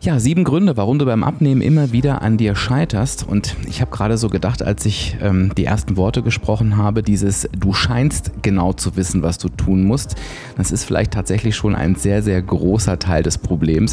Ja, 7 Gründe, warum du beim Abnehmen immer wieder an dir scheiterst. Und ich habe gerade so gedacht, als ich die ersten Worte gesprochen habe, du scheinst genau zu wissen, was du tun musst. Das ist vielleicht tatsächlich schon ein sehr, sehr großer Teil des Problems.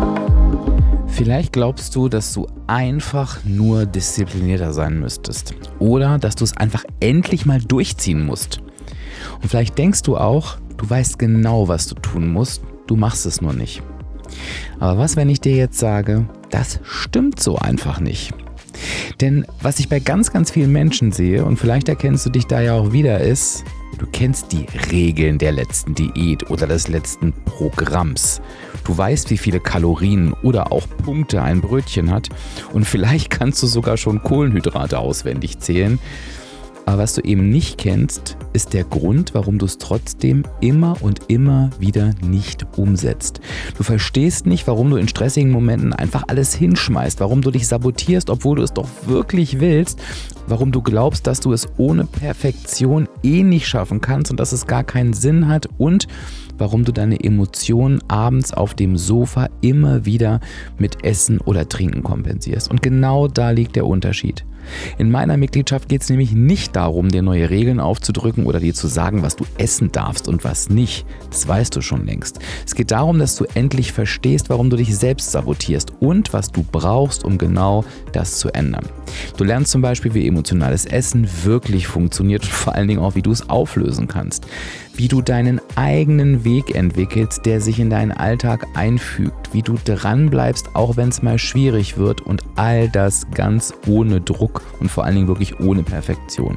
Vielleicht glaubst du, dass du einfach nur disziplinierter sein müsstest. Oder dass du es einfach endlich mal durchziehen musst. Und vielleicht denkst du auch, du weißt genau, was du tun musst, du machst es nur nicht. Aber was, wenn ich dir jetzt sage, das stimmt so einfach nicht? Denn was ich bei ganz, ganz vielen Menschen sehe, und vielleicht erkennst du dich da ja auch wieder, ist, du kennst die Regeln der letzten Diät oder des letzten Programms. Du weißt, wie viele Kalorien oder auch Punkte ein Brötchen hat und vielleicht kannst du sogar schon Kohlenhydrate auswendig zählen. Aber was du eben nicht kennst, ist der Grund, warum du es trotzdem immer und immer wieder nicht umsetzt. Du verstehst nicht, warum du in stressigen Momenten einfach alles hinschmeißt, warum du dich sabotierst, obwohl du es doch wirklich willst, warum du glaubst, dass du es ohne Perfektion nicht schaffen kannst und dass es gar keinen Sinn hat und warum du deine Emotionen abends auf dem Sofa immer wieder mit Essen oder Trinken kompensierst. Und genau da liegt der Unterschied. In meiner Mitgliedschaft geht es nämlich nicht darum, dir neue Regeln aufzudrücken oder dir zu sagen, was du essen darfst und was nicht. Das weißt du schon längst. Es geht darum, dass du endlich verstehst, warum du dich selbst sabotierst und was du brauchst, um genau das zu ändern. Du lernst zum Beispiel, wie emotionales Essen wirklich funktioniert und vor allen Dingen auch, wie du es auflösen kannst. Wie du deinen eigenen Weg entwickelst, der sich in deinen Alltag einfügt. Wie du dranbleibst, auch wenn es mal schwierig wird und all das ganz ohne Druck und vor allen Dingen wirklich ohne Perfektion.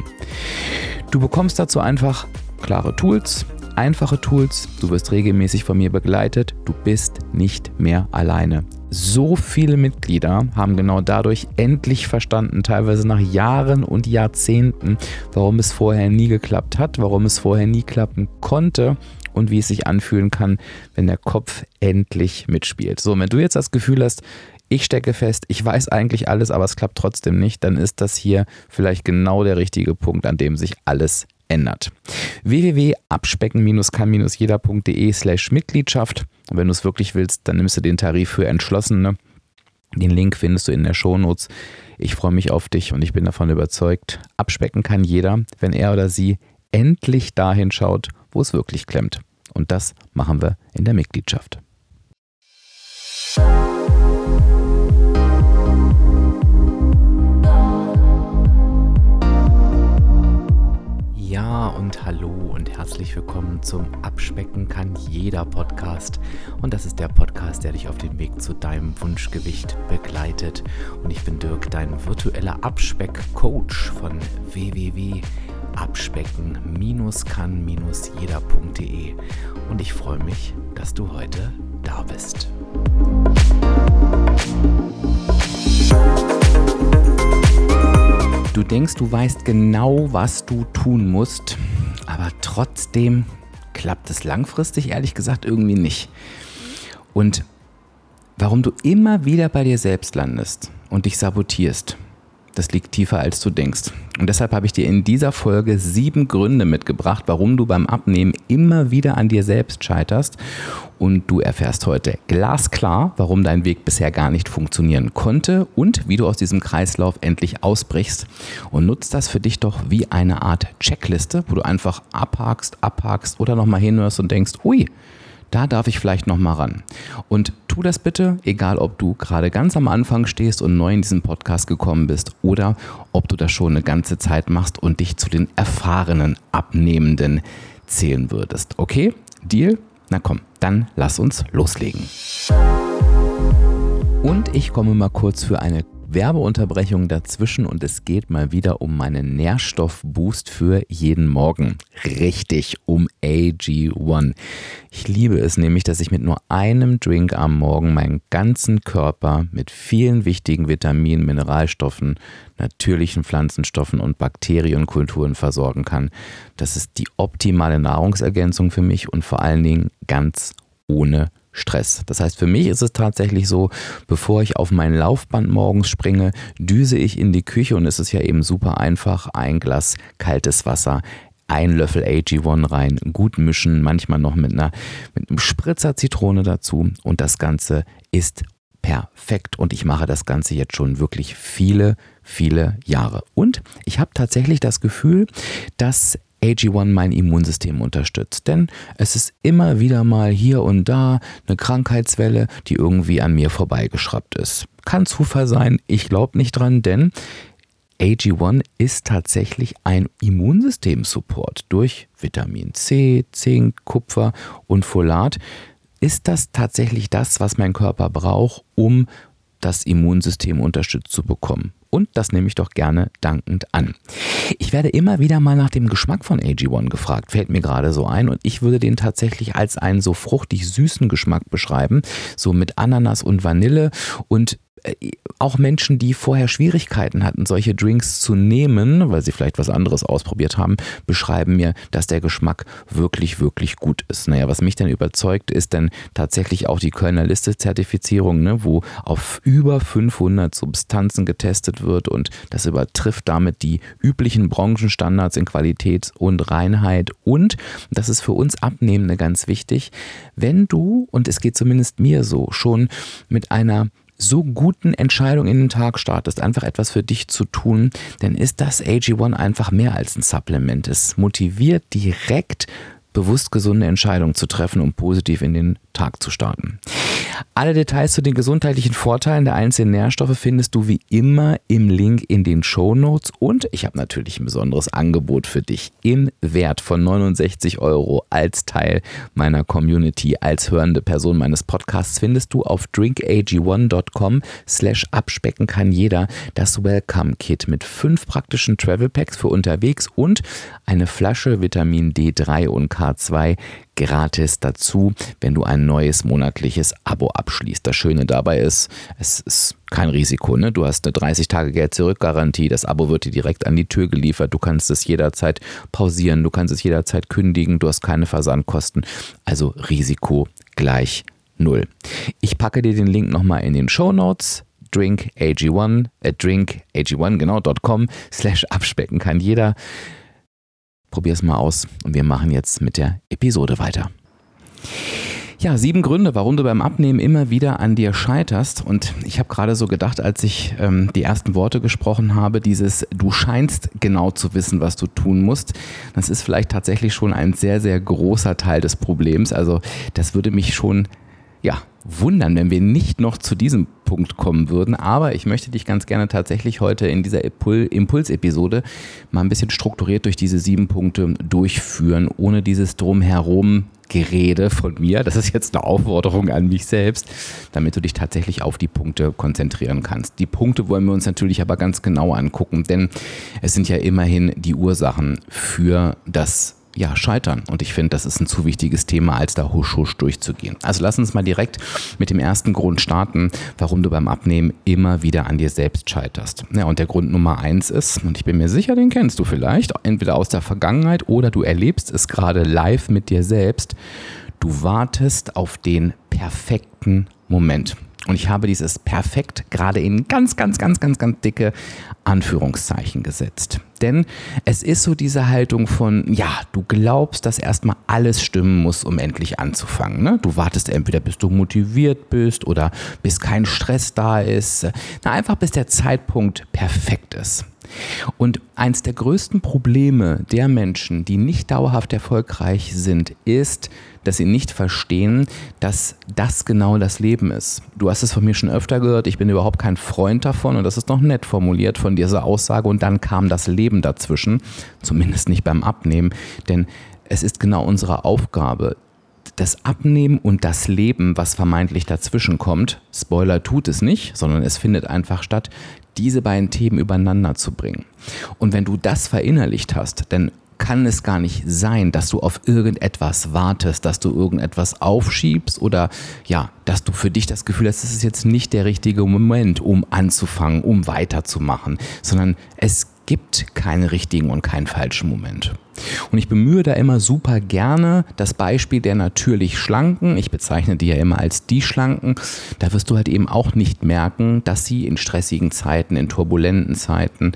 Du bekommst dazu einfach klare Tools, einfache Tools, du wirst regelmäßig von mir begleitet, du bist nicht mehr alleine. So viele Mitglieder haben genau dadurch endlich verstanden, teilweise nach Jahren und Jahrzehnten, warum es vorher nie geklappt hat, warum es vorher nie klappen konnte und wie es sich anfühlen kann, wenn der Kopf endlich mitspielt. So, wenn du jetzt das Gefühl hast, ich stecke fest, ich weiß eigentlich alles, aber es klappt trotzdem nicht, dann ist das hier vielleicht genau der richtige Punkt, an dem sich alles ändert. www.abspecken-kann-jeder.de/Mitgliedschaft und wenn du es wirklich willst, dann nimmst du den Tarif für Entschlossene. Den Link findest du in der Shownotes. Ich freue mich auf dich und ich bin davon überzeugt, abspecken kann jeder, wenn er oder sie endlich dahin schaut, wo es wirklich klemmt. Und das machen wir in der Mitgliedschaft. Ja und hallo und herzlich willkommen zum Abspecken kann jeder Podcast und das ist der Podcast, der dich auf dem Weg zu deinem Wunschgewicht begleitet und ich bin Dirk, dein virtueller Abspeck-Coach von www.abspecken-kann-jeder.de und ich freue mich, dass du heute da bist. Du denkst, du weißt genau, was du tun musst, aber trotzdem klappt es langfristig, ehrlich gesagt, irgendwie nicht. Und warum du immer wieder bei dir selbst landest und dich sabotierst, das liegt tiefer, als du denkst. Und deshalb habe ich dir in dieser Folge 7 Gründe mitgebracht, warum du beim Abnehmen immer wieder an dir selbst scheiterst. Und du erfährst heute glasklar, warum dein Weg bisher gar nicht funktionieren konnte und wie du aus diesem Kreislauf endlich ausbrichst. Und nutzt das für dich doch wie eine Art Checkliste, wo du einfach abhakst oder nochmal hinhörst und denkst, ui, da darf ich vielleicht nochmal ran. Und tu das bitte, egal ob du gerade ganz am Anfang stehst und neu in diesen Podcast gekommen bist oder ob du das schon eine ganze Zeit machst und dich zu den erfahrenen Abnehmenden zählen würdest. Okay? Deal? Na komm, dann lass uns loslegen. Und ich komme mal kurz für eine Werbeunterbrechung dazwischen und es geht mal wieder um meinen Nährstoffboost für jeden Morgen. Richtig, um AG1. Ich liebe es nämlich, dass ich mit nur einem Drink am Morgen meinen ganzen Körper mit vielen wichtigen Vitaminen, Mineralstoffen, natürlichen Pflanzenstoffen und Bakterienkulturen versorgen kann. Das ist die optimale Nahrungsergänzung für mich und vor allen Dingen ganz ohne Stress. Das heißt, für mich ist es tatsächlich so, bevor ich auf mein Laufband morgens springe, düse ich in die Küche und es ist ja eben super einfach, ein Glas kaltes Wasser, ein Löffel AG1 rein, gut mischen, manchmal noch mit einem Spritzer Zitrone dazu und das Ganze ist perfekt und ich mache das Ganze jetzt schon wirklich viele, viele Jahre. Und ich habe tatsächlich das Gefühl, dass AG1 mein Immunsystem unterstützt, denn es ist immer wieder mal hier und da eine Krankheitswelle, die irgendwie an mir vorbeigeschraubt ist. Kann Zufall sein, ich glaube nicht dran, denn AG1 ist tatsächlich ein Immunsystem-Support durch Vitamin C, Zink, Kupfer und Folat. Ist das tatsächlich das, was mein Körper braucht, um das Immunsystem unterstützt zu bekommen? Und das nehme ich doch gerne dankend an. Ich werde immer wieder mal nach dem Geschmack von AG1 gefragt, fällt mir gerade so ein. Und ich würde den tatsächlich als einen so fruchtig süßen Geschmack beschreiben, so mit Ananas und Vanille. Und auch Menschen, die vorher Schwierigkeiten hatten, solche Drinks zu nehmen, weil sie vielleicht was anderes ausprobiert haben, beschreiben mir, dass der Geschmack wirklich, wirklich gut ist. Naja, was mich dann überzeugt, ist dann tatsächlich auch die Kölner Liste-Zertifizierung, ne, wo auf über 500 Substanzen getestet wird und das übertrifft damit die üblichen Branchenstandards in Qualität und Reinheit. Und, das ist für uns Abnehmende ganz wichtig, wenn du, und es geht zumindest mir so, schon mit einer so guten Entscheidung in den Tag startest, einfach etwas für dich zu tun, dann ist das AG1 einfach mehr als ein Supplement. Es motiviert direkt, bewusst gesunde Entscheidungen zu treffen, um positiv in den Tag zu starten. Alle Details zu den gesundheitlichen Vorteilen der einzelnen Nährstoffe findest du wie immer im Link in den Shownotes und ich habe natürlich ein besonderes Angebot für dich im Wert von 69 € als Teil meiner Community, als hörende Person meines Podcasts findest du auf drinkag1.com/abspecken kann jeder das Welcome Kit mit 5 praktischen Travel Packs für unterwegs und eine Flasche Vitamin D3 und K2 gratis dazu, wenn du ein neues monatliches Abo abschließt. Das Schöne dabei ist, es ist kein Risiko, ne? Du hast eine 30-Tage-Geld-Zurück-Garantie, das Abo wird dir direkt an die Tür geliefert, du kannst es jederzeit pausieren, du kannst es jederzeit kündigen, du hast keine Versandkosten, also Risiko gleich 0. Ich packe dir den Link nochmal in den Shownotes. drinkag1.com/abspecken kann jeder. Probier es mal aus und wir machen jetzt mit der Episode weiter. Ja, 7 Gründe, warum du beim Abnehmen immer wieder an dir scheiterst. Und ich habe gerade so gedacht, als ich die ersten Worte gesprochen habe, dieses du scheinst genau zu wissen, was du tun musst. Das ist vielleicht tatsächlich schon ein sehr, sehr großer Teil des Problems. Also das würde mich schon wundern, wenn wir nicht noch zu diesem Punkt kommen würden. Aber ich möchte dich ganz gerne tatsächlich heute in dieser Impulsepisode mal ein bisschen strukturiert durch diese 7 Punkte durchführen, ohne dieses Drumherum Gerede von mir. Das ist jetzt eine Aufforderung an mich selbst, damit du dich tatsächlich auf die Punkte konzentrieren kannst. Die Punkte wollen wir uns natürlich aber ganz genau angucken, denn es sind ja immerhin die Ursachen für das Scheitern. Und ich finde, das ist ein zu wichtiges Thema, als da husch husch durchzugehen. Also lass uns mal direkt mit dem ersten Grund starten, warum du beim Abnehmen immer wieder an dir selbst scheiterst. Ja, und der Grund Nummer 1 ist, und ich bin mir sicher, den kennst du vielleicht, entweder aus der Vergangenheit oder du erlebst es gerade live mit dir selbst. Du wartest auf den perfekten Moment. Und ich habe dieses perfekt gerade in ganz dicke Anführungszeichen gesetzt. Denn es ist so diese Haltung von, du glaubst, dass erstmal alles stimmen muss, um endlich anzufangen. Ne? Du wartest entweder, bis du motiviert bist oder bis kein Stress da ist. Einfach bis der Zeitpunkt perfekt ist. Und eins der größten Probleme der Menschen, die nicht dauerhaft erfolgreich sind, ist, dass sie nicht verstehen, dass das genau das Leben ist. Du hast es von mir schon öfter gehört, ich bin überhaupt kein Freund davon und das ist noch nett formuliert von dieser Aussage und dann kam das Leben dazwischen, zumindest nicht beim Abnehmen, denn es ist genau unsere Aufgabe, das Abnehmen und das Leben, was vermeintlich dazwischen kommt, Spoiler tut es nicht, sondern es findet einfach statt, diese beiden Themen übereinander zu bringen. Und wenn du das verinnerlicht hast, dann kann es gar nicht sein, dass du auf irgendetwas wartest, dass du irgendetwas aufschiebst oder dass du für dich das Gefühl hast, das ist jetzt nicht der richtige Moment, um anzufangen, um weiterzumachen, sondern es gibt keinen richtigen und keinen falschen Moment. Und ich bemühe da immer super gerne das Beispiel der natürlich Schlanken. Ich bezeichne die ja immer als die Schlanken. Da wirst du halt eben auch nicht merken, dass sie in stressigen Zeiten, in turbulenten Zeiten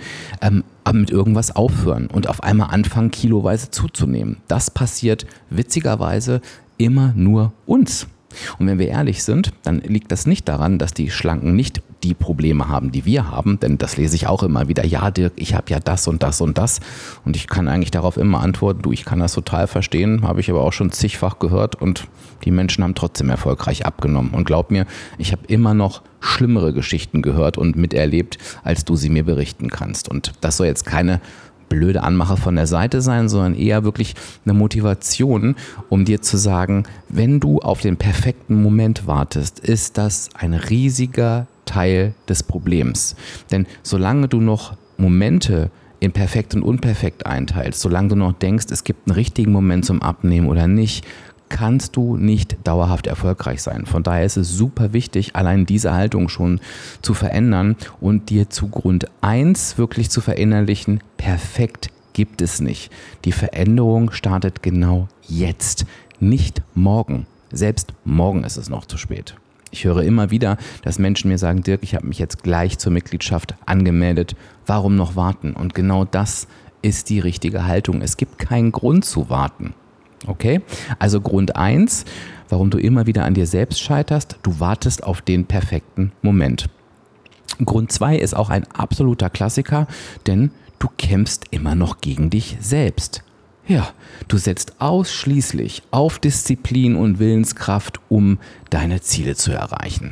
mit irgendwas aufhören und auf einmal anfangen, kiloweise zuzunehmen. Das passiert witzigerweise immer nur uns. Und wenn wir ehrlich sind, dann liegt das nicht daran, dass die Schlanken nicht die Probleme haben, die wir haben, denn das lese ich auch immer wieder. Ja, Dirk, ich habe ja das und das und das und ich kann eigentlich darauf immer antworten, du, ich kann das total verstehen, habe ich aber auch schon zigfach gehört und die Menschen haben trotzdem erfolgreich abgenommen. Und glaub mir, ich habe immer noch schlimmere Geschichten gehört und miterlebt, als du sie mir berichten kannst. Und das soll jetzt keine blöde Anmache von der Seite sein, sondern eher wirklich eine Motivation, um dir zu sagen, wenn du auf den perfekten Moment wartest, ist das ein riesiger Teil des Problems. Denn solange du noch Momente in perfekt und unperfekt einteilst, solange du noch denkst, es gibt einen richtigen Moment zum Abnehmen oder nicht, kannst du nicht dauerhaft erfolgreich sein. Von daher ist es super wichtig, allein diese Haltung schon zu verändern und dir zu Grund 1 wirklich zu verinnerlichen, perfekt gibt es nicht. Die Veränderung startet genau jetzt, nicht morgen. Selbst morgen ist es noch zu spät. Ich höre immer wieder, dass Menschen mir sagen, Dirk, ich habe mich jetzt gleich zur Mitgliedschaft angemeldet. Warum noch warten? Und genau das ist die richtige Haltung. Es gibt keinen Grund zu warten. Okay? Also Grund 1, warum du immer wieder an dir selbst scheiterst, du wartest auf den perfekten Moment. Grund 2 ist auch ein absoluter Klassiker, denn du kämpfst immer noch gegen dich selbst. Ja, du setzt ausschließlich auf Disziplin und Willenskraft, um deine Ziele zu erreichen.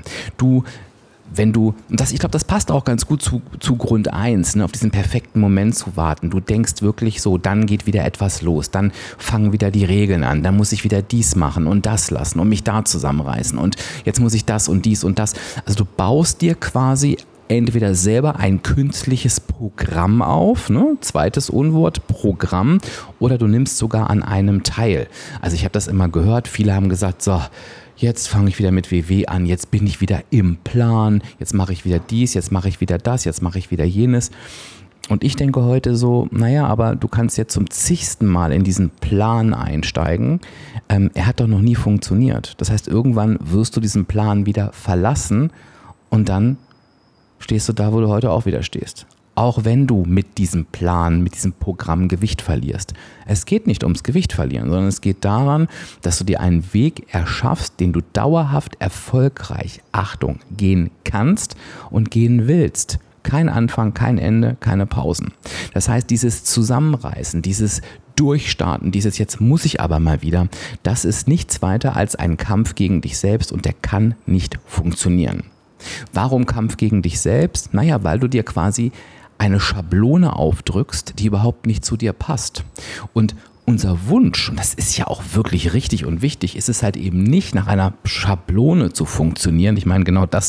Ich glaube, das passt auch ganz gut zu Grund 1, auf diesen perfekten Moment zu warten. Du denkst wirklich so, dann geht wieder etwas los, dann fangen wieder die Regeln an, dann muss ich wieder dies machen und das lassen und mich da zusammenreißen und jetzt muss ich das und dies und das. Also du baust dir quasi entweder selber ein künstliches Programm auf, zweites Unwort, Programm, oder du nimmst sogar an einem teil. Also ich habe das immer gehört, viele haben gesagt, so, jetzt fange ich wieder mit WW an, jetzt bin ich wieder im Plan, jetzt mache ich wieder dies, jetzt mache ich wieder das, jetzt mache ich wieder jenes. Und ich denke heute so, naja, aber du kannst jetzt zum zigsten Mal in diesen Plan einsteigen. Er hat doch noch nie funktioniert. Das heißt, irgendwann wirst du diesen Plan wieder verlassen und dann stehst du da, wo du heute auch wieder stehst. Auch wenn du mit diesem Plan, mit diesem Programm Gewicht verlierst. Es geht nicht ums Gewicht verlieren, sondern es geht daran, dass du dir einen Weg erschaffst, den du dauerhaft erfolgreich, Achtung, gehen kannst und gehen willst. Kein Anfang, kein Ende, keine Pausen. Das heißt, dieses Zusammenreißen, dieses Durchstarten, dieses jetzt muss ich aber mal wieder, das ist nichts weiter als ein Kampf gegen dich selbst und der kann nicht funktionieren. Warum Kampf gegen dich selbst? Naja, weil du dir quasi eine Schablone aufdrückst, die überhaupt nicht zu dir passt. Und unser Wunsch, und das ist ja auch wirklich richtig und wichtig, ist es halt eben nicht nach einer Schablone zu funktionieren. Ich meine, genau das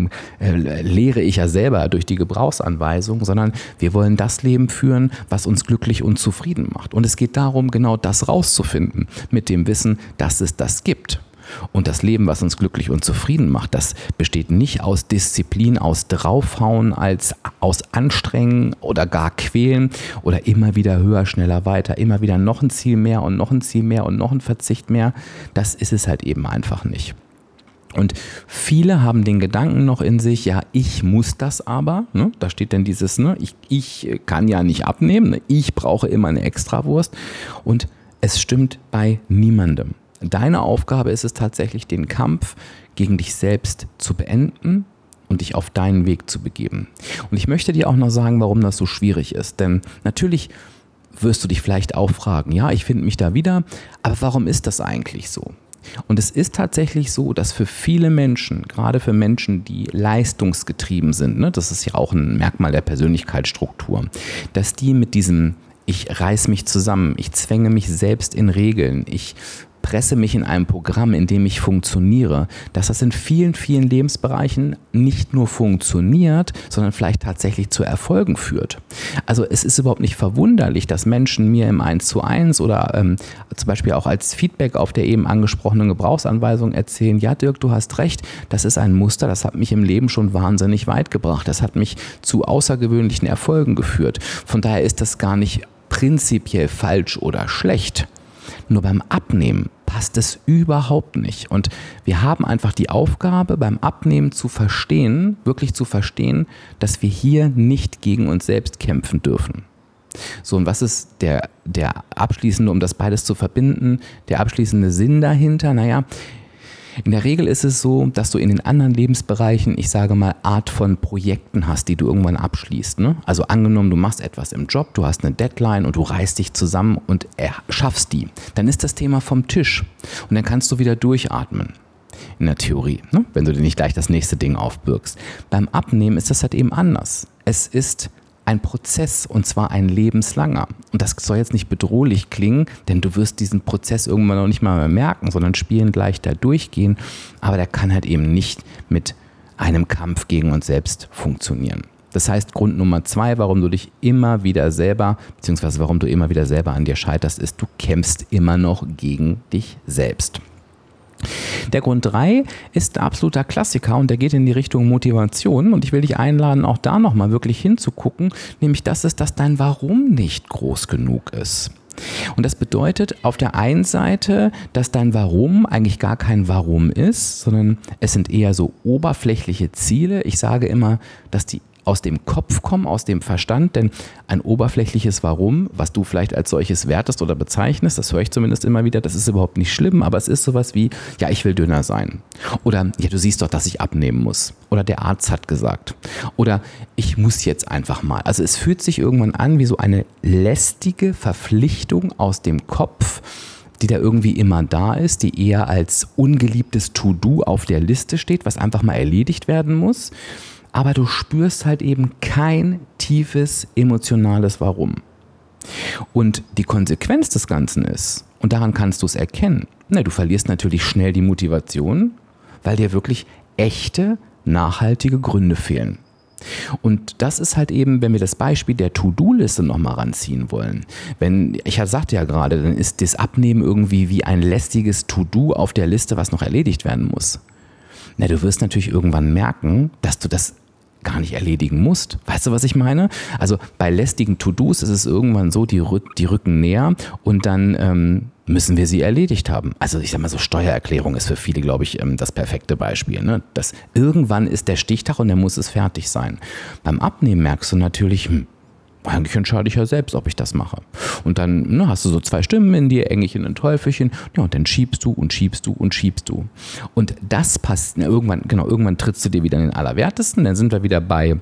lehre ich ja selber durch die Gebrauchsanweisung, sondern wir wollen das Leben führen, was uns glücklich und zufrieden macht. Und es geht darum, genau das rauszufinden, mit dem Wissen, dass es das gibt. Und das Leben, was uns glücklich und zufrieden macht, das besteht nicht aus Disziplin, aus Draufhauen, aus Anstrengen oder gar Quälen oder immer wieder höher, schneller, weiter, immer wieder noch ein Ziel mehr und noch ein Ziel mehr und noch ein Verzicht mehr. Das ist es halt eben einfach nicht. Und viele haben den Gedanken noch in sich, ja, ich muss das aber, da steht dann dieses, ich kann ja nicht abnehmen, ich brauche immer eine Extrawurst und es stimmt bei niemandem. Deine Aufgabe ist es tatsächlich, den Kampf gegen dich selbst zu beenden und dich auf deinen Weg zu begeben. Und ich möchte dir auch noch sagen, warum das so schwierig ist. Denn natürlich wirst du dich vielleicht auch fragen, ja, ich finde mich da wieder, aber warum ist das eigentlich so? Und es ist tatsächlich so, dass für viele Menschen, gerade für Menschen, die leistungsgetrieben sind, das ist ja auch ein Merkmal der Persönlichkeitsstruktur, dass die mit diesem ich reiß mich zusammen, ich zwänge mich selbst in Regeln, ich presse mich in einem Programm, in dem ich funktioniere, dass das in vielen, vielen Lebensbereichen nicht nur funktioniert, sondern vielleicht tatsächlich zu Erfolgen führt. Also es ist überhaupt nicht verwunderlich, dass Menschen mir im 1:1 oder zum Beispiel auch als Feedback auf der eben angesprochenen Gebrauchsanweisung erzählen, ja Dirk, du hast recht, das ist ein Muster, das hat mich im Leben schon wahnsinnig weit gebracht, das hat mich zu außergewöhnlichen Erfolgen geführt. Von daher ist das gar nicht prinzipiell falsch oder schlecht. Nur beim Abnehmen passt es überhaupt nicht. Und wir haben einfach die Aufgabe, beim Abnehmen zu verstehen, wirklich zu verstehen, dass wir hier nicht gegen uns selbst kämpfen dürfen. So, und was ist der abschließende, um das beides zu verbinden, der abschließende Sinn dahinter? Naja, In der Regel ist es so, dass du in den anderen Lebensbereichen, ich sage mal, Art von Projekten hast, die du irgendwann abschließt. Ne? Also angenommen, du machst etwas im Job, du hast eine Deadline und du reißt dich zusammen und schaffst die. Dann ist das Thema vom Tisch und dann kannst du wieder durchatmen. In der Theorie, ne? Wenn du dir nicht gleich das nächste Ding aufbürgst. Beim Abnehmen ist das halt eben anders. Es ist ein Prozess und zwar ein lebenslanger. Und das soll jetzt nicht bedrohlich klingen, denn du wirst diesen Prozess irgendwann noch nicht mal mehr merken, sondern spielen gleich da durchgehen. Aber der kann halt eben nicht mit einem Kampf gegen uns selbst funktionieren. Das heißt, Grund Nummer 2, warum du dich immer wieder selber, beziehungsweise warum du immer wieder selber an dir scheiterst, ist, du kämpfst immer noch gegen dich selbst. Der Grund 3 ist ein absoluter Klassiker und der geht in die Richtung Motivation und ich will dich einladen, auch da nochmal wirklich hinzugucken, nämlich das ist, dass dein Warum nicht groß genug ist. Und das bedeutet auf der einen Seite, dass dein Warum eigentlich gar kein Warum ist, sondern es sind eher so oberflächliche Ziele. Ich sage immer, dass die aus dem Kopf kommen, aus dem Verstand, denn ein oberflächliches Warum, was du vielleicht als solches wertest oder bezeichnest, das höre ich zumindest immer wieder, das ist überhaupt nicht schlimm, aber es ist sowas wie, ja, ich will dünner sein. Oder, ja, du siehst doch, dass ich abnehmen muss. Oder der Arzt hat gesagt. Oder ich muss jetzt einfach mal. Also es fühlt sich irgendwann an wie so eine lästige Verpflichtung aus dem Kopf, die da irgendwie immer da ist, die eher als ungeliebtes To-Do auf der Liste steht, was einfach mal erledigt werden muss. Aber du spürst halt eben kein tiefes emotionales Warum. Und die Konsequenz des Ganzen ist, und daran kannst du es erkennen, du verlierst natürlich schnell die Motivation, weil dir wirklich echte, nachhaltige Gründe fehlen. Und das ist halt eben, wenn wir das Beispiel der To-Do-Liste nochmal ranziehen wollen. Ich sagte ja gerade, dann ist das Abnehmen irgendwie wie ein lästiges To-Do auf der Liste, was noch erledigt werden muss. Du wirst natürlich irgendwann merken, dass du das gar nicht erledigen musst. Weißt du, was ich meine? Also bei lästigen To-Dos ist es irgendwann so, die rücken näher und dann müssen wir sie erledigt haben. Also ich sag mal so, Steuererklärung ist für viele, glaube ich, das perfekte Beispiel. Ne? Das, irgendwann ist der Stichtag und dann muss es fertig sein. Beim Abnehmen merkst du natürlich, eigentlich entscheide ich ja selbst, ob ich das mache. Und dann hast du so 2 Stimmen in dir, Engelchen und Teufelchen. Ja, und dann schiebst du und schiebst du und schiebst du. Und das passt, irgendwann trittst du dir wieder in den Allerwertesten. Dann sind wir wieder bei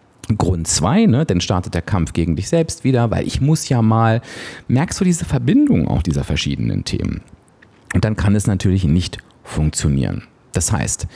Grund 2, dann startet der Kampf gegen dich selbst wieder, weil ich muss ja mal, merkst du diese Verbindung auch dieser verschiedenen Themen. Und dann kann es natürlich nicht funktionieren. Das heißt,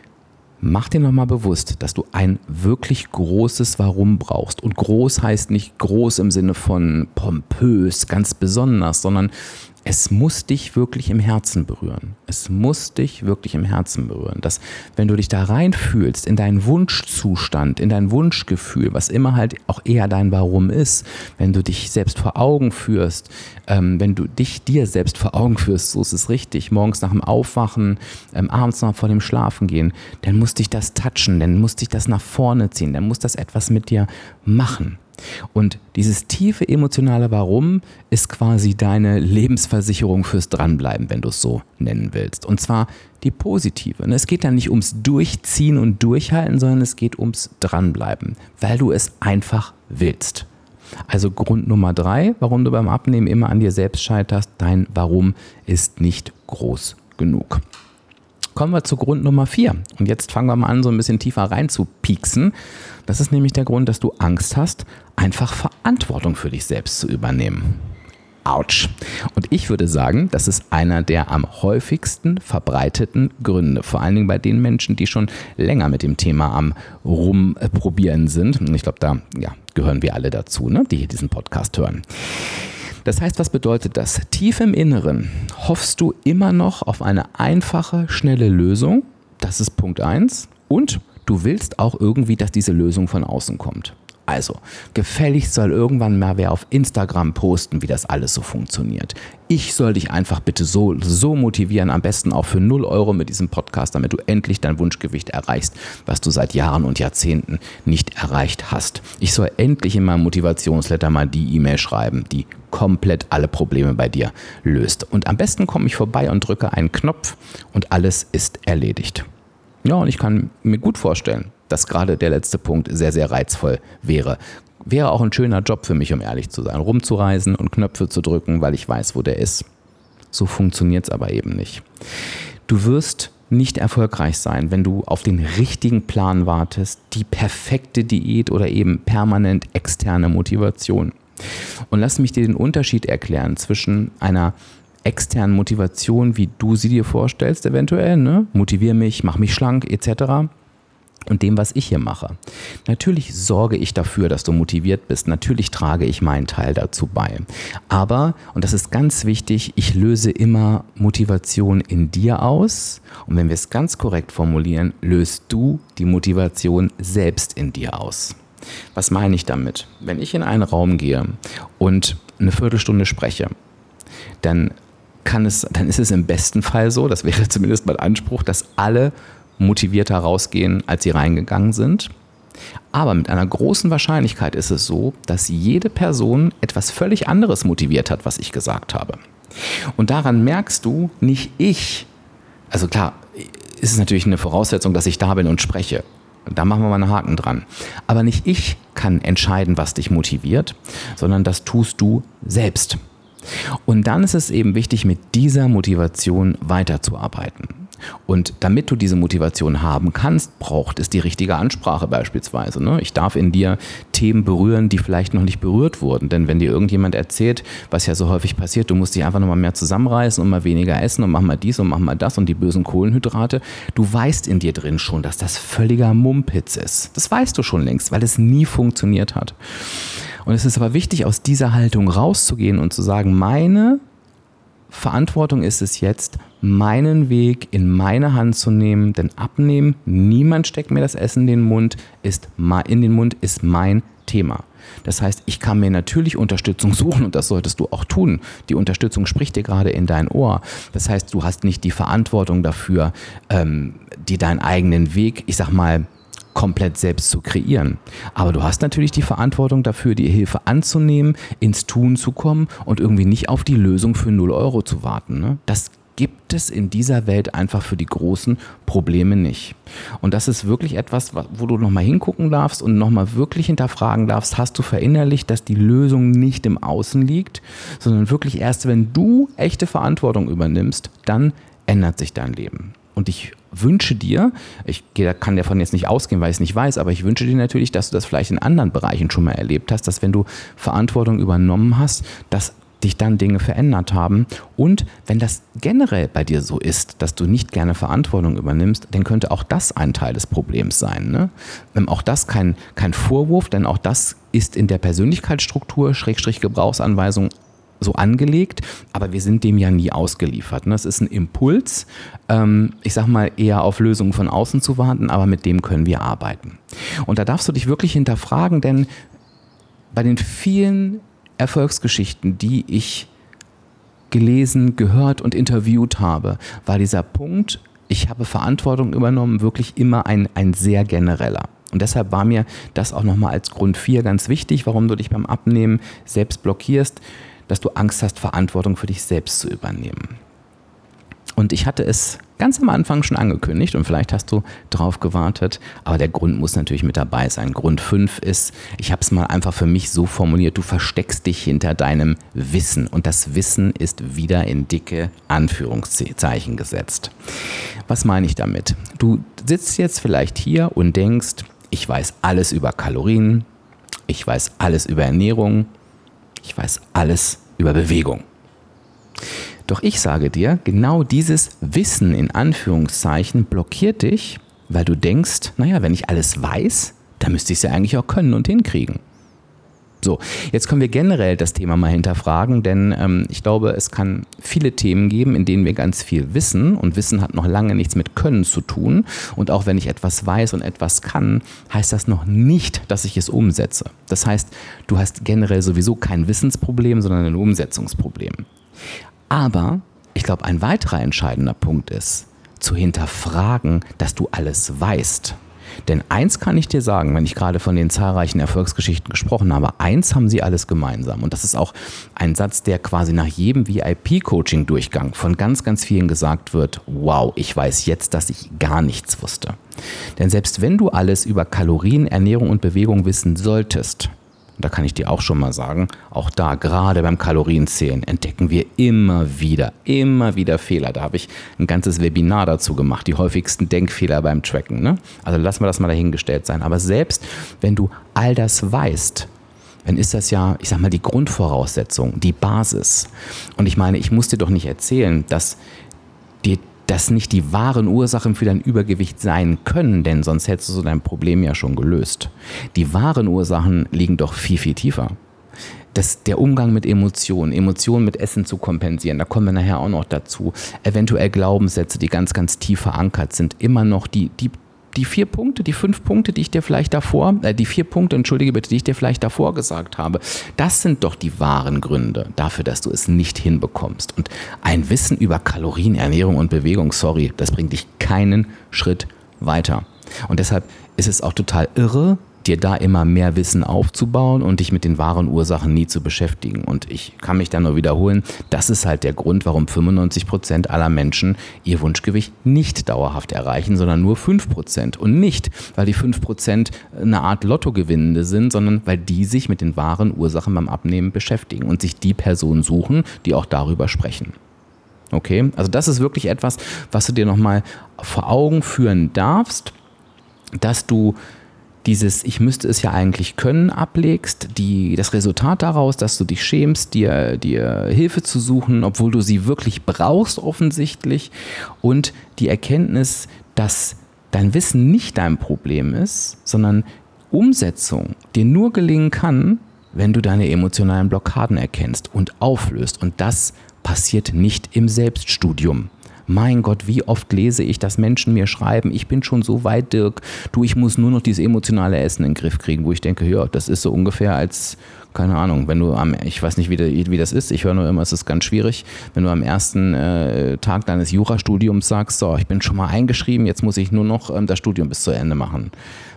mach dir nochmal bewusst, dass du ein wirklich großes Warum brauchst. Und groß heißt nicht groß im Sinne von pompös, ganz besonders, sondern es muss dich wirklich im Herzen berühren. Es muss dich wirklich im Herzen berühren. Dass, wenn du dich da reinfühlst, in deinen Wunschzustand, in dein Wunschgefühl, was immer halt auch eher dein Warum ist, wenn du dich selbst vor Augen führst, wenn du dir selbst vor Augen führst, so ist es richtig, morgens nach dem Aufwachen, abends noch vor dem Schlafengehen, dann muss dich das touchen, dann muss dich das nach vorne ziehen, dann muss das etwas mit dir machen. Und dieses tiefe emotionale Warum ist quasi deine Lebensversicherung fürs Dranbleiben, wenn du es so nennen willst. Und zwar die positive. Es geht dann nicht ums Durchziehen und Durchhalten, sondern es geht ums Dranbleiben, weil du es einfach willst. Also Grund Nummer 3, warum du beim Abnehmen immer an dir selbst scheiterst, dein Warum ist nicht groß genug. Kommen wir zu Grund Nummer 4. Und jetzt fangen wir mal an, so ein bisschen tiefer rein zu pieksen. Das ist nämlich der Grund, dass du Angst hast, einfach Verantwortung für dich selbst zu übernehmen. Autsch. Und ich würde sagen, das ist einer der am häufigsten verbreiteten Gründe. Vor allen Dingen bei den Menschen, die schon länger mit dem Thema am Rumprobieren sind. Und ich glaube, da gehören wir alle dazu, die hier diesen Podcast hören. Das heißt, was bedeutet das? Tief im Inneren hoffst du immer noch auf eine einfache, schnelle Lösung. Das ist Punkt 1. Und du willst auch irgendwie, dass diese Lösung von außen kommt. Also, gefälligst soll irgendwann mal wer auf Instagram posten, wie das alles so funktioniert. Ich soll dich einfach bitte so motivieren, am besten auch für 0 € mit diesem Podcast, damit du endlich dein Wunschgewicht erreichst, was du seit Jahren und Jahrzehnten nicht erreicht hast. Ich soll endlich in meinem Motivationsletter mal die E-Mail schreiben, die komplett alle Probleme bei dir löst. Und am besten komme ich vorbei und drücke einen Knopf und alles ist erledigt. Ja, und ich kann mir gut vorstellen, dass gerade der letzte Punkt sehr, sehr reizvoll wäre. Wäre auch ein schöner Job für mich, um ehrlich zu sein, rumzureisen und Knöpfe zu drücken, weil ich weiß, wo der ist. So funktioniert es aber eben nicht. Du wirst nicht erfolgreich sein, wenn du auf den richtigen Plan wartest, die perfekte Diät oder eben permanent externe Motivation. Und lass mich dir den Unterschied erklären zwischen einer externen Motivation, wie du sie dir vorstellst eventuell, ne? Motiviere mich, mach mich schlank etc., und dem, was ich hier mache. Natürlich sorge ich dafür, dass du motiviert bist. Natürlich trage ich meinen Teil dazu bei. Aber, und das ist ganz wichtig, ich löse immer Motivation in dir aus. Und wenn wir es ganz korrekt formulieren, löst du die Motivation selbst in dir aus. Was meine ich damit? Wenn ich in einen Raum gehe und eine Viertelstunde spreche, dann ist es im besten Fall so, das wäre zumindest mein Anspruch, dass alle motivierter rausgehen, als sie reingegangen sind. Aber mit einer großen Wahrscheinlichkeit ist es so, dass jede Person etwas völlig anderes motiviert hat, was ich gesagt habe. Und daran merkst du, nicht ich, also klar, ist es natürlich eine Voraussetzung, dass ich da bin und spreche. Da machen wir mal einen Haken dran. Aber nicht ich kann entscheiden, was dich motiviert, sondern das tust du selbst. Und dann ist es eben wichtig, mit dieser Motivation weiterzuarbeiten. Und damit du diese Motivation haben kannst, braucht es die richtige Ansprache beispielsweise. Ne? Ich darf in dir Themen berühren, die vielleicht noch nicht berührt wurden. Denn wenn dir irgendjemand erzählt, was ja so häufig passiert, du musst dich einfach nochmal mehr zusammenreißen und mal weniger essen und mach mal dies und mach mal das und die bösen Kohlenhydrate, du weißt in dir drin schon, dass das völliger Mumpitz ist. Das weißt du schon längst, weil es nie funktioniert hat. Und es ist aber wichtig, aus dieser Haltung rauszugehen und zu sagen, meine Verantwortung ist es jetzt, meinen Weg in meine Hand zu nehmen, denn abnehmen, niemand steckt mir das Essen in den Mund, ist mein Thema. Das heißt, ich kann mir natürlich Unterstützung suchen und das solltest du auch tun. Die Unterstützung spricht dir gerade in dein Ohr. Das heißt, du hast nicht die Verantwortung dafür, dir deinen eigenen Weg, ich sag mal, komplett selbst zu kreieren. Aber du hast natürlich die Verantwortung dafür, die Hilfe anzunehmen, ins Tun zu kommen und irgendwie nicht auf die Lösung für 0 Euro zu warten. Ne? Das gibt es in dieser Welt einfach für die großen Probleme nicht. Und das ist wirklich etwas, wo du nochmal hingucken darfst und nochmal wirklich hinterfragen darfst, hast du verinnerlicht, dass die Lösung nicht im Außen liegt, sondern wirklich erst, wenn du echte Verantwortung übernimmst, dann ändert sich dein Leben. Und ich wünsche dir, ich kann davon jetzt nicht ausgehen, weil ich es nicht weiß, aber ich wünsche dir natürlich, dass du das vielleicht in anderen Bereichen schon mal erlebt hast, dass wenn du Verantwortung übernommen hast, dass dich dann Dinge verändert haben. Und wenn das generell bei dir so ist, dass du nicht gerne Verantwortung übernimmst, dann könnte auch das ein Teil des Problems sein. Ne? Auch das kein Vorwurf, denn auch das ist in der Persönlichkeitsstruktur, Gebrauchsanweisung so angelegt, aber wir sind dem ja nie ausgeliefert. Ne? Es ist ein Impuls, ich sag mal eher auf Lösungen von außen zu warten, aber mit dem können wir arbeiten. Und da darfst du dich wirklich hinterfragen, denn bei den vielen Erfolgsgeschichten, die ich gelesen, gehört und interviewt habe, war dieser Punkt, ich habe Verantwortung übernommen, wirklich immer ein sehr genereller. Und deshalb war mir das auch nochmal als Grund 4 ganz wichtig, warum du dich beim Abnehmen selbst blockierst, dass du Angst hast, Verantwortung für dich selbst zu übernehmen. Und ich hatte es ganz am Anfang schon angekündigt und vielleicht hast du drauf gewartet, aber der Grund muss natürlich mit dabei sein. Grund 5 ist, ich habe es mal einfach für mich so formuliert, du versteckst dich hinter deinem Wissen und das Wissen ist wieder in dicke Anführungszeichen gesetzt. Was meine ich damit? Du sitzt jetzt vielleicht hier und denkst, ich weiß alles über Kalorien, ich weiß alles über Ernährung, ich weiß alles über Bewegung. Doch ich sage dir, genau dieses Wissen in Anführungszeichen blockiert dich, weil du denkst, naja, wenn ich alles weiß, dann müsste ich es ja eigentlich auch können und hinkriegen. So, jetzt können wir generell das Thema mal hinterfragen, denn ich glaube, es kann viele Themen geben, in denen wir ganz viel wissen und Wissen hat noch lange nichts mit Können zu tun und auch wenn ich etwas weiß und etwas kann, heißt das noch nicht, dass ich es umsetze. Das heißt, du hast generell sowieso kein Wissensproblem, sondern ein Umsetzungsproblem. Aber ich glaube, ein weiterer entscheidender Punkt ist, zu hinterfragen, dass du alles weißt. Denn eins kann ich dir sagen, wenn ich gerade von den zahlreichen Erfolgsgeschichten gesprochen habe, eins haben sie alles gemeinsam. Und das ist auch ein Satz, der quasi nach jedem VIP-Coaching-Durchgang von ganz, ganz vielen gesagt wird, wow, ich weiß jetzt, dass ich gar nichts wusste. Denn selbst wenn du alles über Kalorien, Ernährung und Bewegung wissen solltest, und da kann ich dir auch schon mal sagen, auch da, gerade beim Kalorienzählen, entdecken wir immer wieder Fehler. Da habe ich ein ganzes Webinar dazu gemacht, die häufigsten Denkfehler beim Tracken. Ne? Also lassen wir das mal dahingestellt sein. Aber selbst wenn du all das weißt, dann ist das ja, ich sag mal, die Grundvoraussetzung, die Basis. Und ich meine, ich muss dir doch nicht erzählen, dass das nicht die wahren Ursachen für dein Übergewicht sein können, denn sonst hättest du so dein Problem ja schon gelöst. Die wahren Ursachen liegen doch viel, viel tiefer. Der Umgang mit Emotionen mit Essen zu kompensieren, da kommen wir nachher auch noch dazu. Eventuell Glaubenssätze, die ganz, ganz tief verankert sind, immer noch die 4 Punkte, die 5 Punkte, die ich dir vielleicht davor, die 4 Punkte, entschuldige bitte, die ich dir vielleicht davor gesagt habe, das sind doch die wahren Gründe dafür, dass du es nicht hinbekommst. Und ein Wissen über Kalorien, Ernährung und Bewegung, sorry, das bringt dich keinen Schritt weiter. Und deshalb ist es auch total irre, dir da immer mehr Wissen aufzubauen und dich mit den wahren Ursachen nie zu beschäftigen. Und ich kann mich da nur wiederholen, das ist halt der Grund, warum 95% aller Menschen ihr Wunschgewicht nicht dauerhaft erreichen, sondern nur 5%. Und nicht, weil die 5% eine Art Lottogewinnende sind, sondern weil die sich mit den wahren Ursachen beim Abnehmen beschäftigen und sich die Personen suchen, die auch darüber sprechen. Okay? Also das ist wirklich etwas, was du dir nochmal vor Augen führen darfst, dass du dieses "Ich müsste es ja eigentlich können" ablegst, das Resultat daraus, dass du dich schämst, dir Hilfe zu suchen, obwohl du sie wirklich brauchst offensichtlich, und die Erkenntnis, dass dein Wissen nicht dein Problem ist, sondern Umsetzung dir nur gelingen kann, wenn du deine emotionalen Blockaden erkennst und auflöst, und das passiert nicht im Selbststudium. Mein Gott, wie oft lese ich, dass Menschen mir schreiben, ich bin schon so weit, Dirk, ich muss nur noch dieses emotionale Essen in den Griff kriegen, wo ich denke, ja, das ist so ungefähr als, keine Ahnung, wenn du ich weiß nicht, wie das ist, ich höre nur immer, es ist ganz schwierig, wenn du am ersten Tag deines Jurastudiums sagst, so, ich bin schon mal eingeschrieben, jetzt muss ich nur noch das Studium bis zu Ende machen.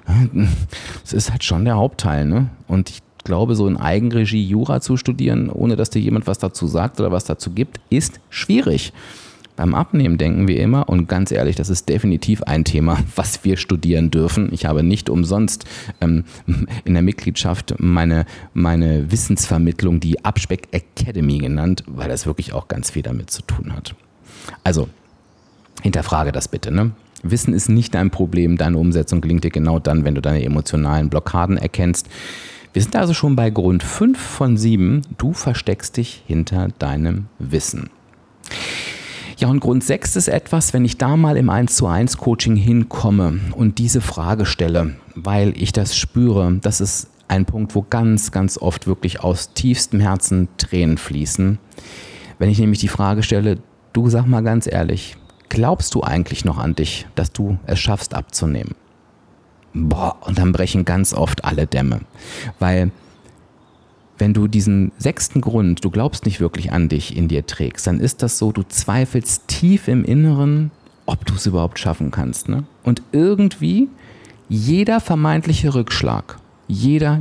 Das ist halt schon der Hauptteil, ne? Und ich glaube, so in Eigenregie Jura zu studieren, ohne dass dir jemand was dazu sagt oder was dazu gibt, ist schwierig. Beim Abnehmen denken wir immer, und ganz ehrlich, das ist definitiv ein Thema, was wir studieren dürfen. Ich habe nicht umsonst in der Mitgliedschaft meine Wissensvermittlung die Abspeck Academy genannt, weil das wirklich auch ganz viel damit zu tun hat. Also, hinterfrage das bitte, ne? Wissen ist nicht dein Problem, deine Umsetzung gelingt dir genau dann, wenn du deine emotionalen Blockaden erkennst. Wir sind also schon bei Grund 5 von 7, du versteckst dich hinter deinem Wissen. Ja, und Grund 6 ist etwas, wenn ich da mal im 1:1 Coaching hinkomme und diese Frage stelle, weil ich das spüre, das ist ein Punkt, wo ganz, ganz oft wirklich aus tiefstem Herzen Tränen fließen. Wenn ich nämlich die Frage stelle, du, sag mal ganz ehrlich, glaubst du eigentlich noch an dich, dass du es schaffst abzunehmen? Boah, und dann brechen ganz oft alle Dämme, weil wenn du diesen 6. Grund, du glaubst nicht wirklich an dich, in dir trägst, dann ist das so, du zweifelst tief im Inneren, ob du es überhaupt schaffen kannst. Ne? Und irgendwie jeder vermeintliche Rückschlag, jeder,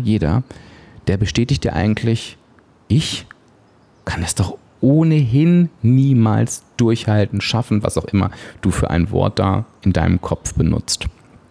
der bestätigt dir eigentlich, ich kann es doch ohnehin niemals durchhalten, schaffen, was auch immer du für ein Wort da in deinem Kopf benutzt.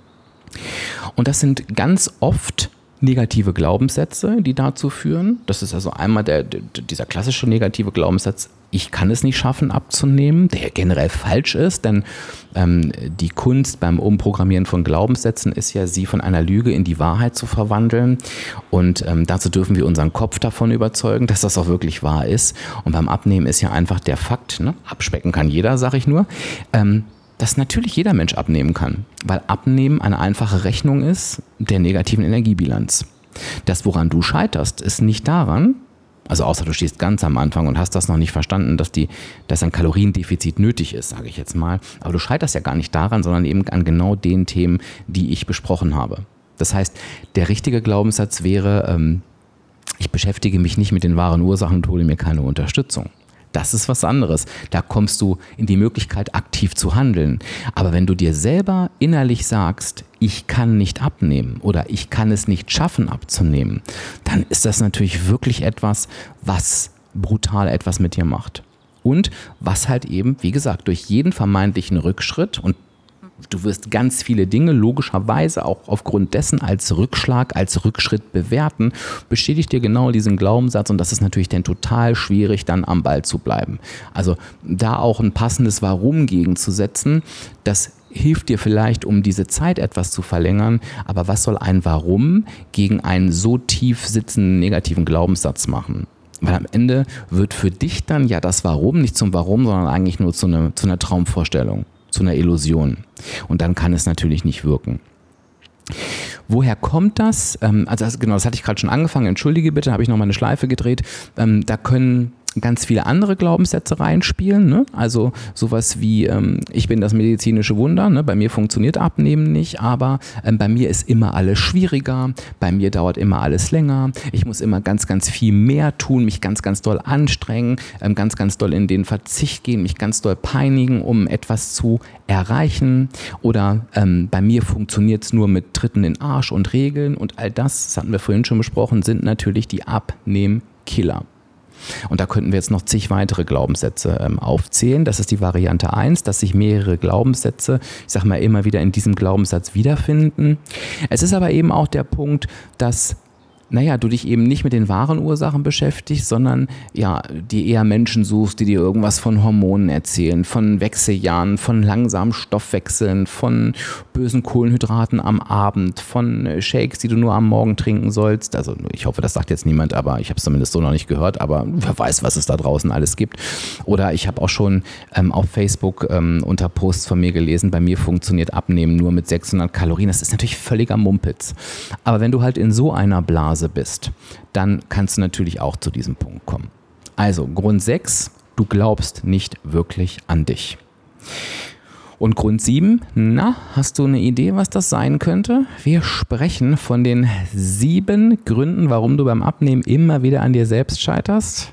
Und das sind ganz oft negative Glaubenssätze, die dazu führen. Das ist also einmal dieser klassische negative Glaubenssatz, ich kann es nicht schaffen abzunehmen, der generell falsch ist, denn die Kunst beim Umprogrammieren von Glaubenssätzen ist ja, sie von einer Lüge in die Wahrheit zu verwandeln, und dazu dürfen wir unseren Kopf davon überzeugen, dass das auch wirklich wahr ist. Und beim Abnehmen ist ja einfach der Fakt, ne? Abspecken kann jeder, sag ich nur, dass natürlich jeder Mensch abnehmen kann, weil Abnehmen eine einfache Rechnung ist der negativen Energiebilanz. Das, woran du scheiterst, ist nicht daran, also außer du stehst ganz am Anfang und hast das noch nicht verstanden, dass ein Kaloriendefizit nötig ist, sage ich jetzt mal, aber du scheiterst ja gar nicht daran, sondern eben an genau den Themen, die ich besprochen habe. Das heißt, der richtige Glaubenssatz wäre, ich beschäftige mich nicht mit den wahren Ursachen und hole mir keine Unterstützung. Das ist was anderes. Da kommst du in die Möglichkeit, aktiv zu handeln. Aber wenn du dir selber innerlich sagst, ich kann nicht abnehmen oder ich kann es nicht schaffen abzunehmen, dann ist das natürlich wirklich etwas, was brutal etwas mit dir macht. Und was halt eben, wie gesagt, durch jeden vermeintlichen Rückschritt, und Du wirst ganz viele Dinge logischerweise auch aufgrund dessen als Rückschlag, als Rückschritt bewerten, bestätigt dir genau diesen Glaubenssatz und das ist natürlich dann total schwierig, dann am Ball zu bleiben. Also da auch ein passendes Warum gegenzusetzen, das hilft dir vielleicht, um diese Zeit etwas zu verlängern, aber was soll ein Warum gegen einen so tief sitzenden negativen Glaubenssatz machen? Weil am Ende wird für dich dann ja das Warum nicht zum Warum, sondern eigentlich nur zu einer Traumvorstellung, zu einer Illusion. Und dann kann es natürlich nicht wirken. Woher kommt das? Das hatte ich gerade schon angefangen, entschuldige bitte, habe ich nochmal eine Schleife gedreht. Da können ganz viele andere Glaubenssätze reinspielen, ne? Also sowas wie, ich bin das medizinische Wunder, ne? Bei mir funktioniert Abnehmen nicht, aber bei mir ist immer alles schwieriger, bei mir dauert immer alles länger, ich muss immer ganz, ganz viel mehr tun, mich ganz, ganz doll anstrengen, ganz, ganz doll in den Verzicht gehen, mich ganz doll peinigen, um etwas zu erreichen oder bei mir funktioniert es nur mit Tritten in Arsch und Regeln und all das hatten wir vorhin schon besprochen, sind natürlich die Abnehmkiller. Und da könnten wir jetzt noch zig weitere Glaubenssätze aufzählen. Das ist die Variante 1, dass sich mehrere Glaubenssätze, ich sag mal, immer wieder in diesem Glaubenssatz wiederfinden. Es ist aber eben auch der Punkt, dass du dich eben nicht mit den wahren Ursachen beschäftigst, sondern ja, die eher Menschen suchst, die dir irgendwas von Hormonen erzählen, von Wechseljahren, von langsamen Stoffwechseln, von bösen Kohlenhydraten am Abend, von Shakes, die du nur am Morgen trinken sollst. Also ich hoffe, das sagt jetzt niemand, aber ich habe es zumindest so noch nicht gehört, aber wer weiß, was es da draußen alles gibt. Oder ich habe auch schon auf Facebook unter Posts von mir gelesen, bei mir funktioniert Abnehmen nur mit 600 Kalorien. Das ist natürlich völliger Mumpitz. Aber wenn du halt in so einer Blase bist, dann kannst du natürlich auch zu diesem Punkt kommen. Also Grund 6, du glaubst nicht wirklich an dich. Und Grund 7, hast du eine Idee, was das sein könnte? Wir sprechen von den 7 Gründen, warum du beim Abnehmen immer wieder an dir selbst scheiterst.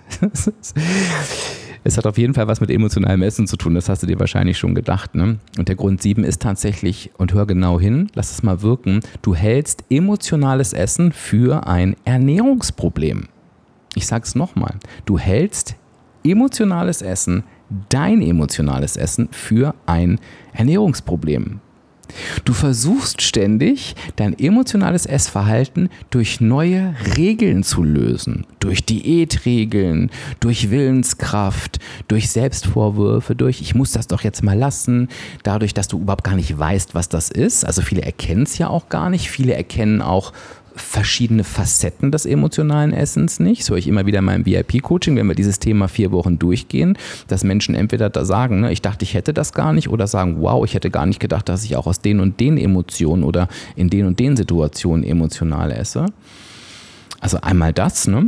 Es hat auf jeden Fall was mit emotionalem Essen zu tun, das hast du dir wahrscheinlich schon gedacht, ne? Und der Grund 7 ist tatsächlich, und hör genau hin, lass es mal wirken, du hältst emotionales Essen für ein Ernährungsproblem. Ich sag's nochmal, du hältst emotionales Essen, dein emotionales Essen für ein Ernährungsproblem. Du versuchst ständig, dein emotionales Essverhalten durch neue Regeln zu lösen. Durch Diätregeln, durch Willenskraft, durch Selbstvorwürfe, durch ich muss das doch jetzt mal lassen. Dadurch, dass du überhaupt gar nicht weißt, was das ist. Also viele erkennen es ja auch gar nicht. Viele erkennen auch verschiedene Facetten des emotionalen Essens nicht. Das höre ich immer wieder in meinem VIP-Coaching, wenn wir dieses Thema 4 Wochen durchgehen, dass Menschen entweder da sagen, ne, ich dachte, ich hätte das gar nicht, oder sagen, wow, ich hätte gar nicht gedacht, dass ich auch aus den und den Emotionen oder in den und den Situationen emotional esse. Also einmal das, ne?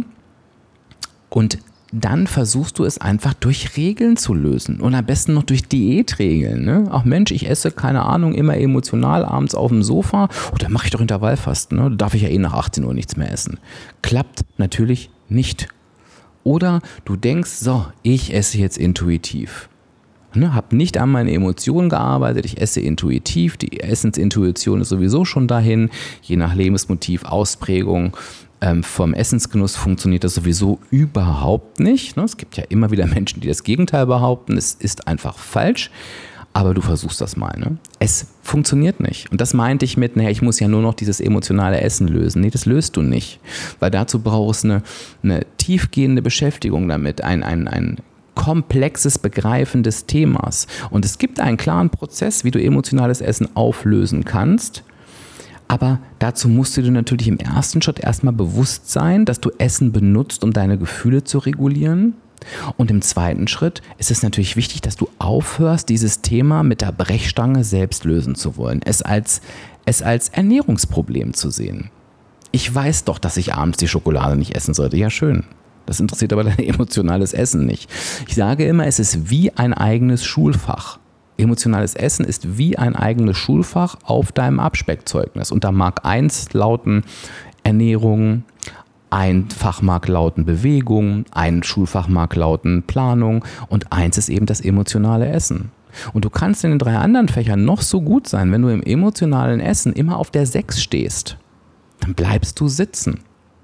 Und dann versuchst du es einfach durch Regeln zu lösen und am besten noch durch Diätregeln. Ne? Ach Mensch, ich esse, keine Ahnung, immer emotional abends auf dem Sofa. Oh, dann mache ich doch Intervallfasten. Ne? Da darf ich ja nach 18 Uhr nichts mehr essen. Klappt natürlich nicht. Oder du denkst, so, ich esse jetzt intuitiv. Ne? Hab nicht an meinen Emotionen gearbeitet, ich esse intuitiv. Die Essensintuition ist sowieso schon dahin, je nach Lebensmotiv, Ausprägung. Vom Essensgenuss funktioniert das sowieso überhaupt nicht. Es gibt ja immer wieder Menschen, die das Gegenteil behaupten. Es ist einfach falsch, aber du versuchst das mal. Ne? Es funktioniert nicht. Und das meinte ich mit, ich muss ja nur noch dieses emotionale Essen lösen. Nee, das löst du nicht, weil dazu brauchst du eine tiefgehende Beschäftigung damit, ein komplexes Begreifen des Themas. Und es gibt einen klaren Prozess, wie du emotionales Essen auflösen kannst. Aber dazu musst du dir natürlich im ersten Schritt erstmal bewusst sein, dass du Essen benutzt, um deine Gefühle zu regulieren. Und im zweiten Schritt ist es natürlich wichtig, dass du aufhörst, dieses Thema mit der Brechstange selbst lösen zu wollen. Es als Ernährungsproblem zu sehen. Ich weiß doch, dass ich abends die Schokolade nicht essen sollte. Ja, schön. Das interessiert aber dein emotionales Essen nicht. Ich sage immer, es ist wie ein eigenes Schulfach. Emotionales Essen ist wie ein eigenes Schulfach auf deinem Abspeckzeugnis. Und da mag 1 lauten Ernährung, ein Fach mag lauten Bewegung, ein Schulfach mag lauten Planung und 1 ist eben das emotionale Essen. Und du kannst in den 3 anderen Fächern noch so gut sein, wenn du im emotionalen Essen immer auf der 6 stehst, dann bleibst du sitzen.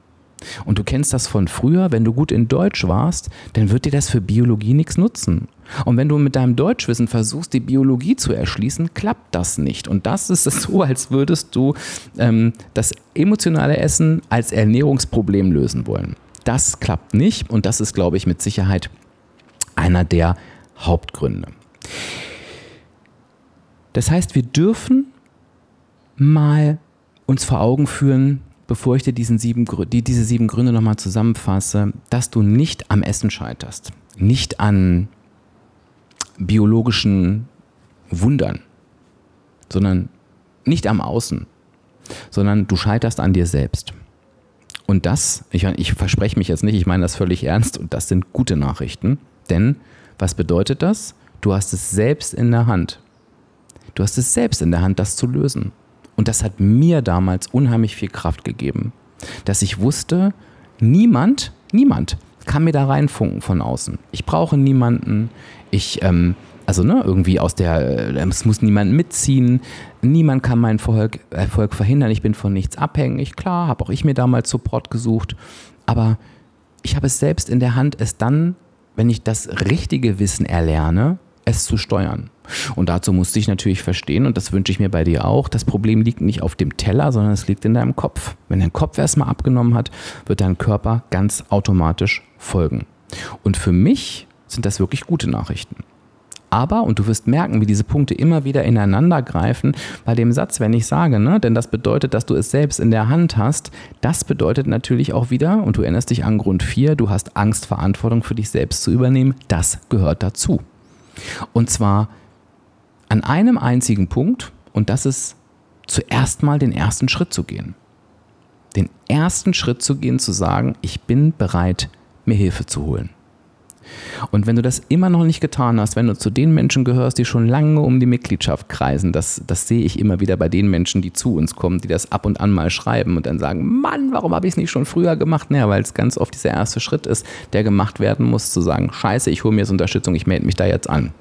Und du kennst das von früher, wenn du gut in Deutsch warst, dann wird dir das für Biologie nichts nutzen. Und wenn du mit deinem Deutschwissen versuchst, die Biologie zu erschließen, klappt das nicht. Und das ist es so, als würdest du das emotionale Essen als Ernährungsproblem lösen wollen. Das klappt nicht und das ist, glaube ich, mit Sicherheit einer der Hauptgründe. Das heißt, wir dürfen mal uns vor Augen führen, bevor ich dir diese 7 Gründe nochmal zusammenfasse, dass du nicht am Essen scheiterst, nicht an biologischen Wundern, sondern nicht am Außen, sondern du scheiterst an dir selbst. Und das, ich verspreche mich jetzt nicht, ich meine das völlig ernst und das sind gute Nachrichten, denn was bedeutet das? Du hast es selbst in der Hand. Du hast es selbst in der Hand, das zu lösen. Und das hat mir damals unheimlich viel Kraft gegeben, dass ich wusste, niemand kann mir da reinfunken von außen. Ich brauche niemanden, irgendwie es muss niemand mitziehen, niemand kann meinen Erfolg verhindern, ich bin von nichts abhängig. Klar, habe auch ich mir damals Support gesucht, aber ich habe es selbst in der Hand, es dann, wenn ich das richtige Wissen erlerne, es zu steuern. Und dazu musste ich natürlich verstehen, und das wünsche ich mir bei dir auch, das Problem liegt nicht auf dem Teller, sondern es liegt in deinem Kopf. Wenn dein Kopf erstmal abgenommen hat, wird dein Körper ganz automatisch folgen. Und für mich sind das wirklich gute Nachrichten. Aber, und du wirst merken, wie diese Punkte immer wieder ineinander greifen, bei dem Satz, wenn ich sage, denn das bedeutet, dass du es selbst in der Hand hast, das bedeutet natürlich auch wieder, und du erinnerst dich an Grund 4, du hast Angst, Verantwortung für dich selbst zu übernehmen, das gehört dazu. Und zwar an einem einzigen Punkt, und das ist zuerst mal den ersten Schritt zu gehen. Den ersten Schritt zu gehen, zu sagen, ich bin bereit, mir Hilfe zu holen. Und wenn du das immer noch nicht getan hast, wenn du zu den Menschen gehörst, die schon lange um die Mitgliedschaft kreisen, das sehe ich immer wieder bei den Menschen, die zu uns kommen, die das ab und an mal schreiben und dann sagen, Mann, warum habe ich es nicht schon früher gemacht? Naja, weil es ganz oft dieser erste Schritt ist, der gemacht werden muss, zu sagen, scheiße, ich hole mir jetzt Unterstützung, ich melde mich da jetzt an.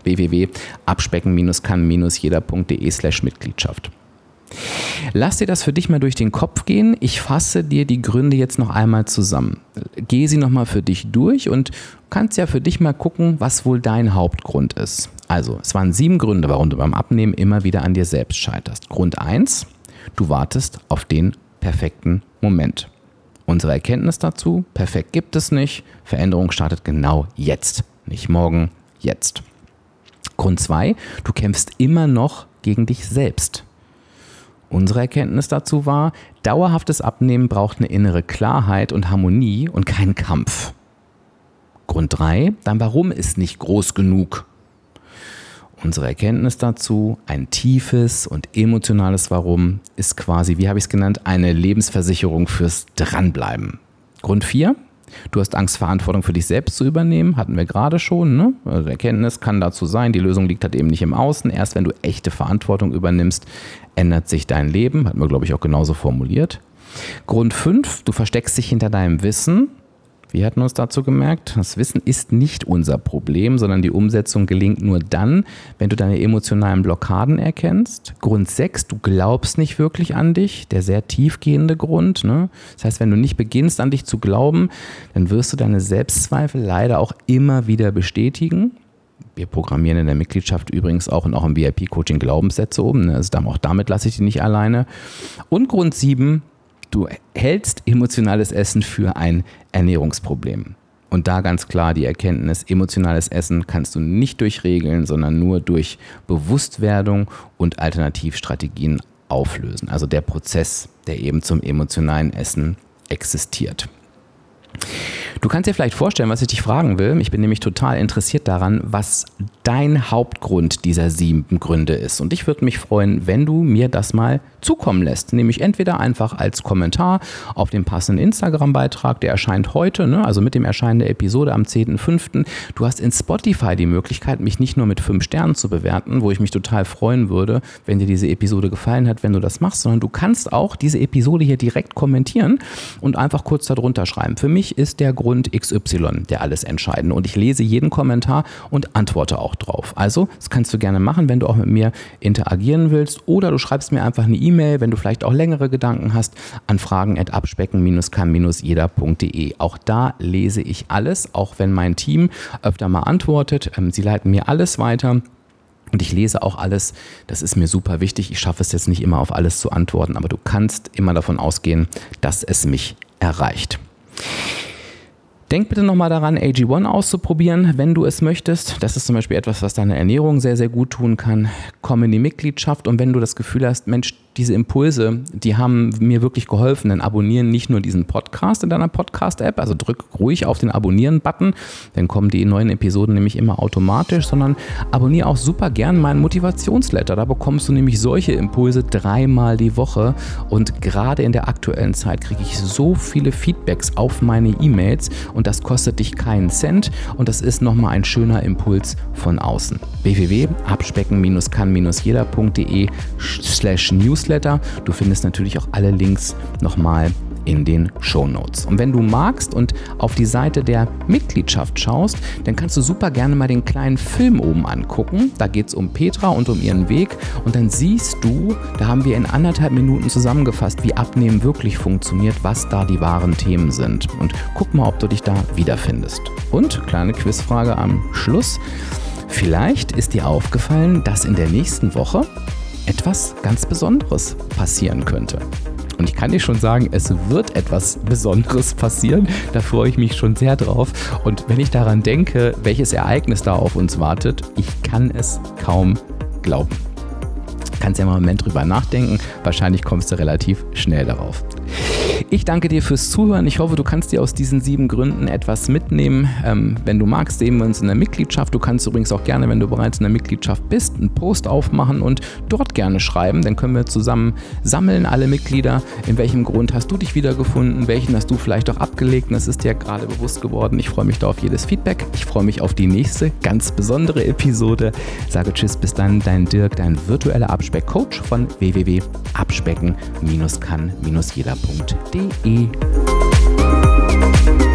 www.abspecken-kann-jeder.de/Mitgliedschaft. Lass dir das für dich mal durch den Kopf gehen. Ich fasse dir die Gründe jetzt noch einmal zusammen. Geh sie nochmal für dich durch und kannst ja für dich mal gucken, was wohl dein Hauptgrund ist. Also, es waren 7 Gründe, warum du beim Abnehmen immer wieder an dir selbst scheiterst. Grund 1, du wartest auf den perfekten Moment. Unsere Erkenntnis dazu, perfekt gibt es nicht, Veränderung startet genau jetzt, nicht morgen, jetzt. Grund 2, du kämpfst immer noch gegen dich selbst. Unsere Erkenntnis dazu war, dauerhaftes Abnehmen braucht eine innere Klarheit und Harmonie und keinen Kampf. Grund 3, dein Warum ist nicht groß genug. Unsere Erkenntnis dazu, ein tiefes und emotionales Warum ist quasi, wie habe ich es genannt, eine Lebensversicherung fürs Dranbleiben. Grund 4, du hast Angst, Verantwortung für dich selbst zu übernehmen, hatten wir gerade schon. Ne? Also Erkenntnis kann dazu sein, die Lösung liegt halt eben nicht im Außen. Erst wenn du echte Verantwortung übernimmst, ändert sich dein Leben. Hatten wir, glaube ich, auch genauso formuliert. Grund 5, du versteckst dich hinter deinem Wissen. Wir hatten uns dazu gemerkt, das Wissen ist nicht unser Problem, sondern die Umsetzung gelingt nur dann, wenn du deine emotionalen Blockaden erkennst. Grund 6, du glaubst nicht wirklich an dich, der sehr tiefgehende Grund. Ne? Das heißt, wenn du nicht beginnst, an dich zu glauben, dann wirst du deine Selbstzweifel leider auch immer wieder bestätigen. Wir programmieren in der Mitgliedschaft übrigens auch und auch im VIP-Coaching Glaubenssätze um. Ne? Also auch damit lasse ich dich nicht alleine. Und Grund 7, du hältst emotionales Essen für ein Ernährungsproblem. Und da ganz klar die Erkenntnis, emotionales Essen kannst du nicht durch Regeln, sondern nur durch Bewusstwerdung und Alternativstrategien auflösen. Also der Prozess, der eben zum emotionalen Essen existiert. Du kannst dir vielleicht vorstellen, was ich dich fragen will. Ich bin nämlich total interessiert daran, was dein Hauptgrund dieser 7 Gründe ist. Und ich würde mich freuen, wenn du mir das mal zukommen lässt. Nämlich entweder einfach als Kommentar auf dem passenden Instagram-Beitrag, der erscheint heute, ne? Also mit dem Erscheinen der Episode am 10.05. Du hast in Spotify die Möglichkeit, mich nicht nur mit 5 Sternen zu bewerten, wo ich mich total freuen würde, wenn dir diese Episode gefallen hat, wenn du das machst, sondern du kannst auch diese Episode hier direkt kommentieren und einfach kurz darunter schreiben. Für mich ist der Grund Grund XY, der alles entscheidende. Und ich lese jeden Kommentar und antworte auch drauf. Also, das kannst du gerne machen, wenn du auch mit mir interagieren willst. Oder du schreibst mir einfach eine E-Mail, wenn du vielleicht auch längere Gedanken hast, an fragen@abspecken-kann-jeder.de. Auch da lese ich alles, auch wenn mein Team öfter mal antwortet. Sie leiten mir alles weiter. Und ich lese auch alles, das ist mir super wichtig. Ich schaffe es jetzt nicht immer auf alles zu antworten, aber du kannst immer davon ausgehen, dass es mich erreicht. Denk bitte nochmal daran, AG1 auszuprobieren, wenn du es möchtest. Das ist zum Beispiel etwas, was deiner Ernährung sehr, sehr gut tun kann. Komm in die Mitgliedschaft und wenn du das Gefühl hast, Mensch, diese Impulse, die haben mir wirklich geholfen, dann abonnieren nicht nur diesen Podcast in deiner Podcast-App, also drück ruhig auf den Abonnieren-Button, dann kommen die neuen Episoden nämlich immer automatisch, sondern abonniere auch super gern meinen Motivationsletter. Da bekommst du nämlich solche Impulse 3-mal die Woche und gerade in der aktuellen Zeit kriege ich so viele Feedbacks auf meine E-Mails und das kostet dich keinen Cent und das ist nochmal ein schöner Impuls von außen. www.abspecken-kann-jeder.de/Newsletter. Du findest natürlich auch alle Links nochmal in den Shownotes. Und wenn du magst und auf die Seite der Mitgliedschaft schaust, dann kannst du super gerne mal den kleinen Film oben angucken. Da geht es um Petra und um ihren Weg und dann siehst du, da haben wir in 1,5 Minuten zusammengefasst, wie Abnehmen wirklich funktioniert, was da die wahren Themen sind. Und guck mal, ob du dich da wiederfindest. Und kleine Quizfrage am Schluss. Vielleicht ist dir aufgefallen, dass in der nächsten Woche etwas ganz Besonderes passieren könnte. Und ich kann dir schon sagen, es wird etwas Besonderes passieren. Da freue ich mich schon sehr drauf. Und wenn ich daran denke, welches Ereignis da auf uns wartet, ich kann es kaum glauben. Kannst ja mal einen Moment drüber nachdenken. Wahrscheinlich kommst du relativ schnell darauf. Ich danke dir fürs Zuhören. Ich hoffe, du kannst dir aus diesen 7 Gründen etwas mitnehmen. Wenn du magst, sehen wir uns in der Mitgliedschaft. Du kannst übrigens auch gerne, wenn du bereits in der Mitgliedschaft bist, einen Post aufmachen und dort gerne schreiben. Dann können wir zusammen sammeln, alle Mitglieder. In welchem Grund hast du dich wiedergefunden? Welchen hast du vielleicht auch abgelegt? Und das ist dir gerade bewusst geworden. Ich freue mich da auf jedes Feedback. Ich freue mich auf die nächste, ganz besondere Episode. Sage Tschüss, bis dann, dein Dirk, dein virtueller Abspeck-Coach von www.abspecken-kann-jeder.de.